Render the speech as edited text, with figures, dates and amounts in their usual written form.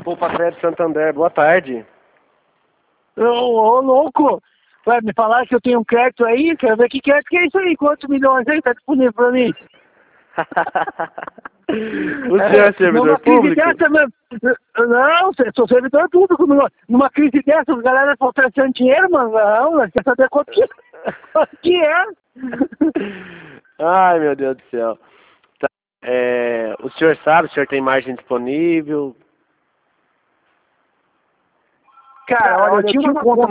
Poupa Crédito Santander, boa tarde. Ô, louco! Vai me falar que eu tenho um crédito aí? Quero ver que crédito que é isso aí? Quantos milhões aí tá disponível pra mim? O senhor é servidor numa público? Crise dessa, não, sou servidor público. Numa crise dessa, a galera tá oferecendo dinheiro, mano. Não, quer saber quanto que é? Ai, meu Deus do céu. Tá, o senhor sabe, o senhor tem margem disponível? Cara, olha, eu tinha uma conta